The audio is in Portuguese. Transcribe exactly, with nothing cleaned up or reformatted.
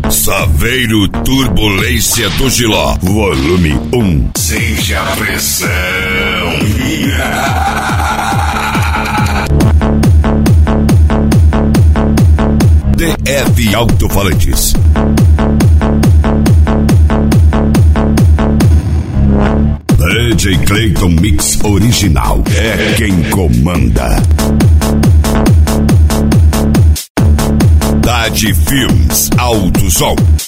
Saveiro Turbulência do Giló, volume um. Seja a pressão. D F Alto-Falantes. D J Clayton Mix Original é quem comanda. Dade Filmes Alto Som.